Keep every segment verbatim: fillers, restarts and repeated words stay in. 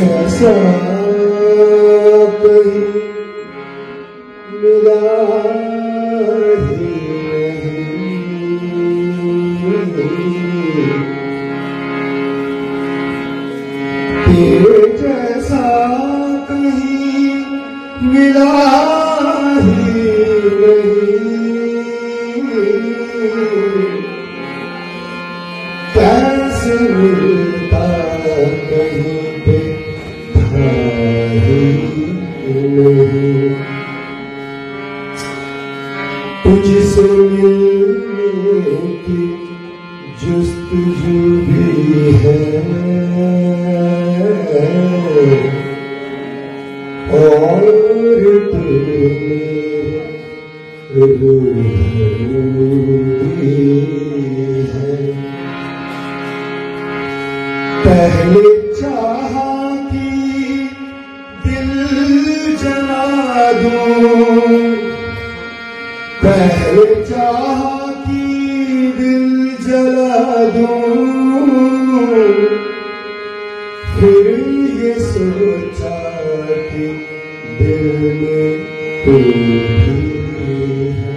ऐसा कहीं मिला ही नहीं, तेरे जैसा कहीं मिला ही नहीं, कैसे मिलता कहीं पे था ही नहीं। तुझसे मिलने की जुस्तजू भी है और तू मेरे है। पहले चाहा कि दिल जला दूं, पहले चाहा कि दिल जला दूं, फिर ये सोचा कि दिल में तू भी है।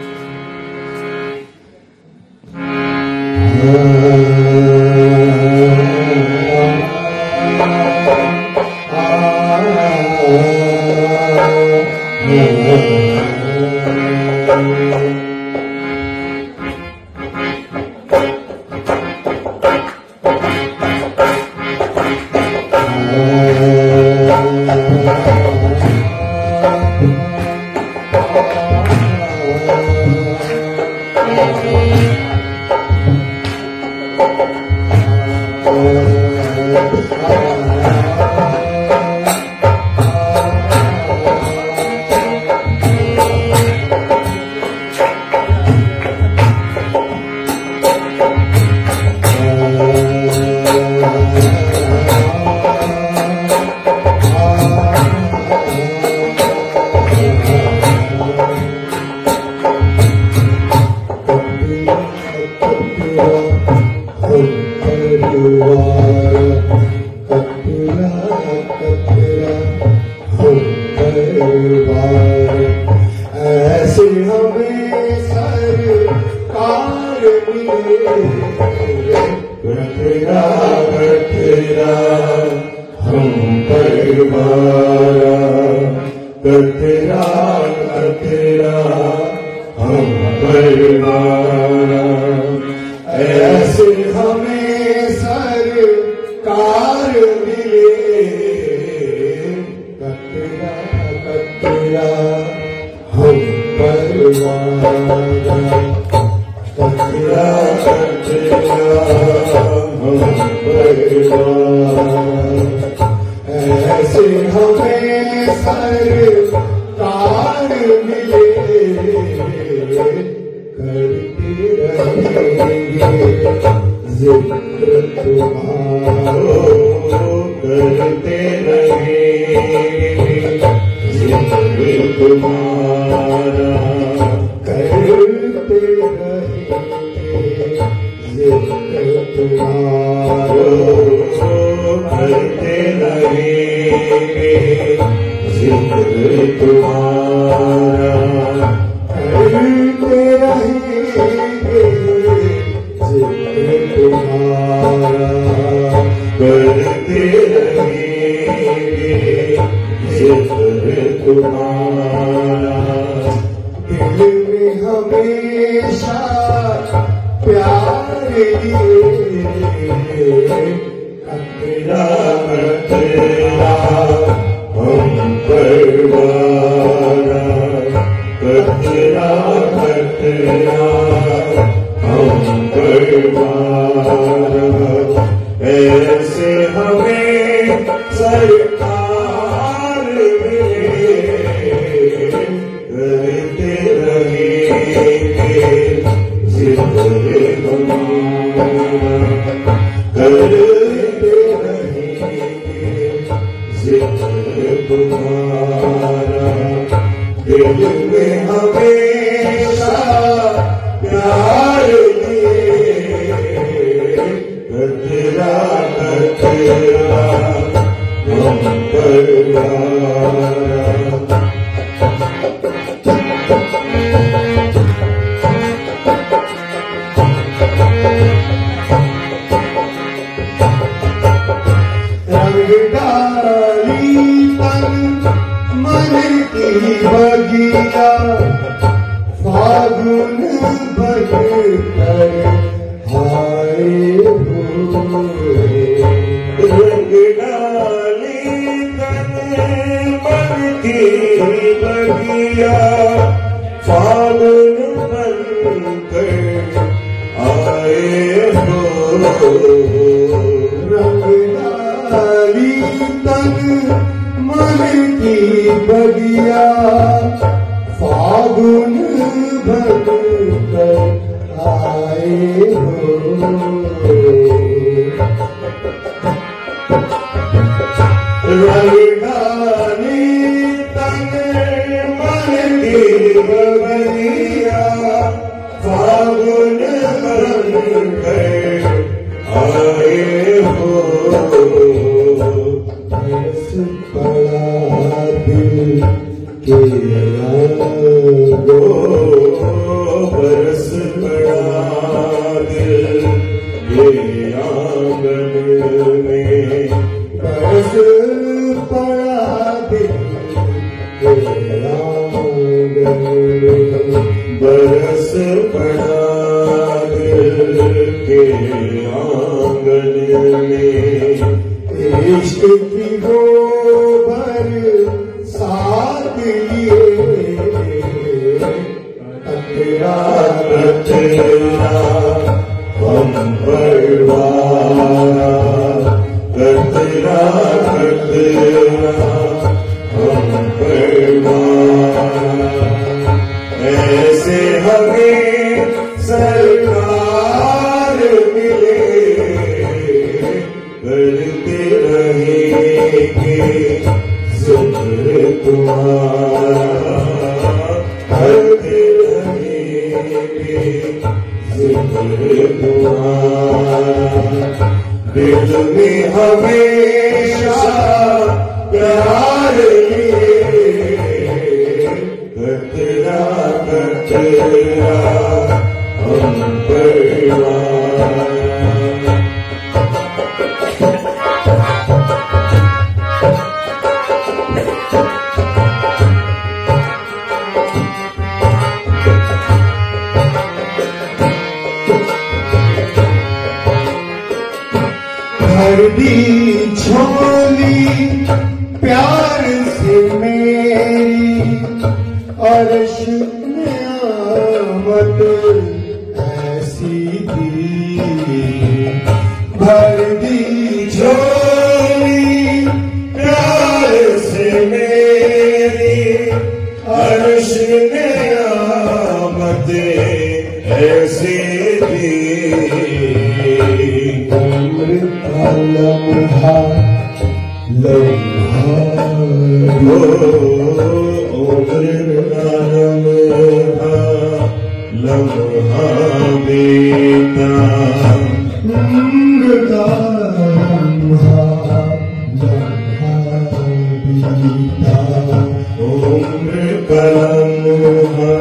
ऐसे हमें सरकार मिले, तेरा तेरा हम परिवारा, तेरा तेरा हम परिवारा। ऐसे हमें सरकार मिले, तेरा तेरा हम परिवारा, तेरा तेरा हम परिवारा। ऐसे हमें सरकार मिले, करते रहेंगे जिक्र तुम्हारो, करते रहेंगे जिक्र तुम्हारा, करते रहेंगे जिक्र तुम्हारो, करते रहेंगे जिक्र तुम्हारा, करते रहेंगे जिक्र तुम्हारा, करते रहेंगे जिक्र तुम्हारा। दिल में हमेशा प्यार लिए, तेरा तेरा हम परिवारा, तेरा तेरा हम परिवारा। ऐसे हमें सरकार मिले, करते रहेंगे जिक्र तुम्हारा, करते रहेंगे जिक्र तुम्हारा। दिल में हमेशा प्यार लिए, तेरा तेरा बगिया फागुन भर कर आए हुए रंग डाली तन मन की बगिया फागुन बन कर आए हो रंग डाली तन मन की बगिया फागुन भर कर आए हो रंग डाली तन मन की बगिया फागुन भर कर आए हो पड़ा दिल के गो बरस पड़ा दिल के आंगन में बरस पड़ा दिल के आंगन में बरस पड़ा दिल के आंगन में इश्क की वो साथ लिए कतरा कतरा हम परवारा कतरा कतरा हम परवारा ऐसे हमें सरकार मिले करते रहेंगे जिक्र तुम्हारा करते रहेंगे जिक्र तुम्हारा दिल में हमेशा प्यार लिए कतरा कतरा हम परवारा भर दी झोली प्यार से मेरी अर्श नियामत ऐसी थी भर दी झोली प्यार से मेरी अर्श नियामत ऐसी थी लम्हा लम्हा लम्हा बीता उम्र का लम्हा लम्हा बीता उम्र का लम्हा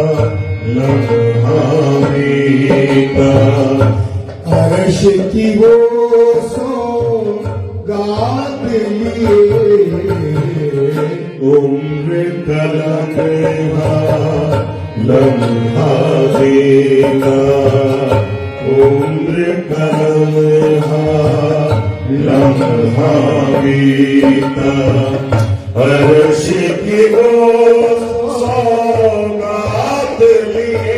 लम्हा बीता अर्श की वो सौगात लिए उम्र का लम्हा लम्हा देगा उम्र का लम्हा लम्हा बीता अर्श की वो सौगात लिए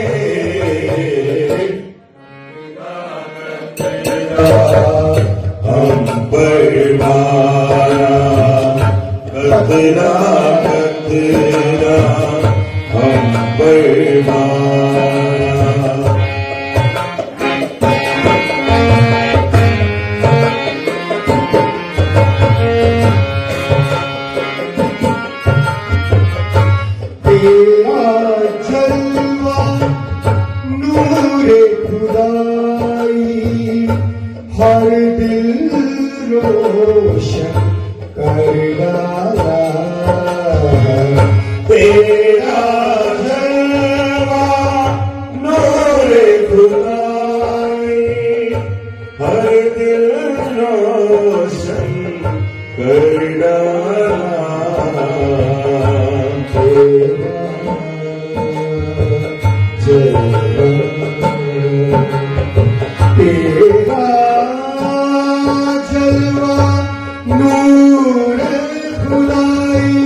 हम परवारा कतरा कतरा हम परवारा तेरा जलवा नूरे खुदाई हर दिल रोशन कर डाला तेरा जलवा नूरे खुदाई हर दिल रोशन कर डाला तेरा जलवा तेरा जलवा नूरे खुदाई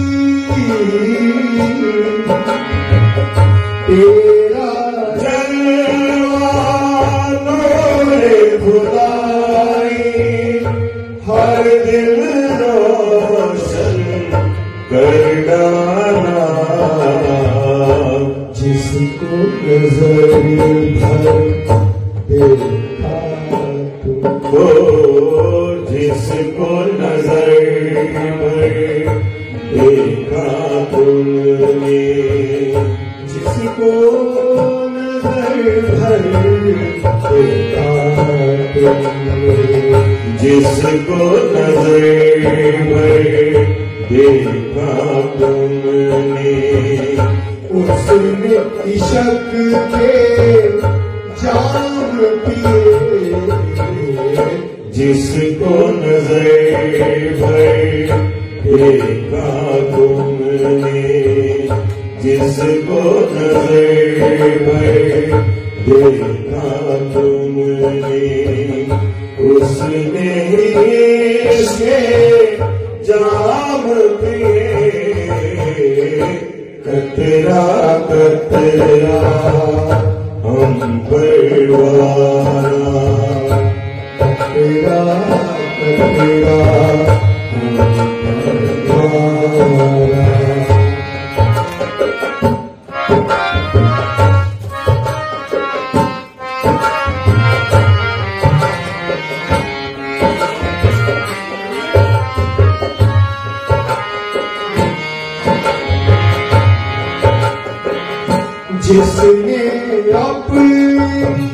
तेरा जलवा नूरे खुदाई हर दिल रोशन कर डाला जिसको नजर भर देखा तुमको जिसको नजर भर देखा तुमने जिसको नजर भर देखा तुमने जिसको नजर भर देखा तुमने उसने इश्क के जाम पिए जिसको नजर भर देखा तुमने जिसको नजर भर देखा तुमने उसने इसके जाम पिए कतरा कतरा हम परवाना कतरा कतरा हम परवाना जिसने अपनी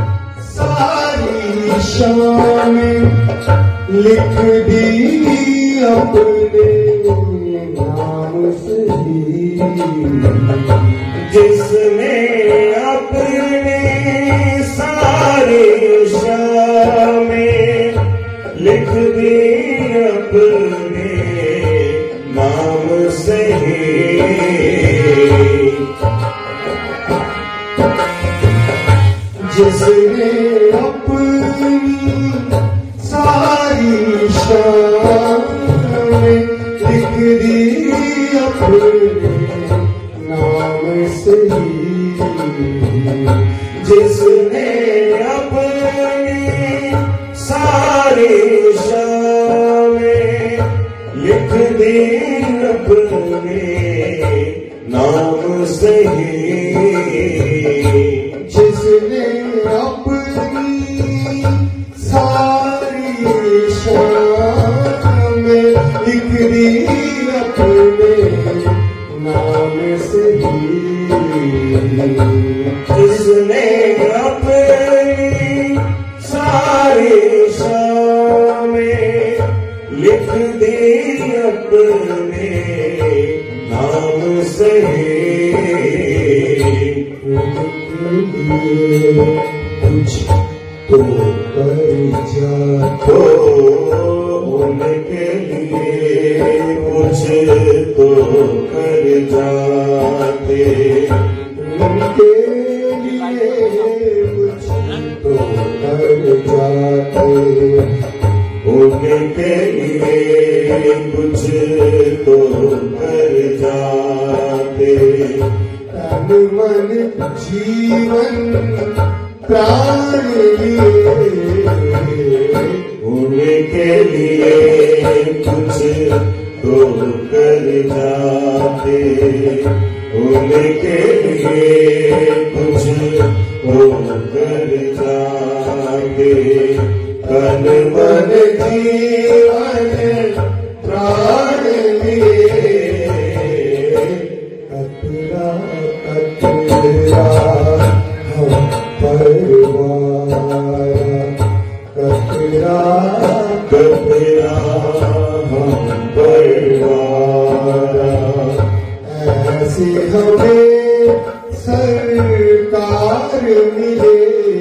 सारी शान लिख दी अपने नाम से जिसने अपने सारी शान लिख दी अपने नाम से जिसने अपनी सारी शान लिख दी अपने नाम से जिसने अपनी सारी शान लिख दी अपने नाम से जिसने अपनी सारी शान लिख दी अपने नाम से जिसने अपनी सारी शान लिख दी अपने नाम से कुछ तो कर जाते उनके लिए कुछ तो कर जाते उनके लिए कुछ तो कर जाते उनके लिए कुछ तो कर जाते तन मन जीवन प्राण लिए उनके लिए कुछ तो कर जाते उनके लिए कुछ तो कर जाते तन मन जीवन प्राण लिए कतरा कतरा हम परवाना कतरा कतरा हम परवाना मिले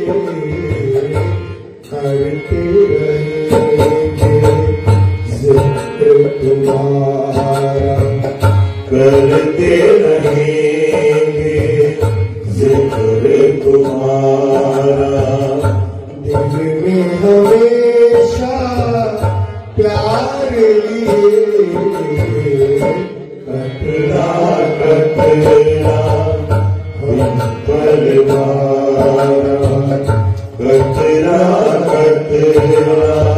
करते रहेंगे जिक्र तुम्हारा, करते रहेंगे जिक्र तुम्हारा। दिल में हमेशा प्यार लिए कतरा कतरा हम परवारा, कतरा कतरा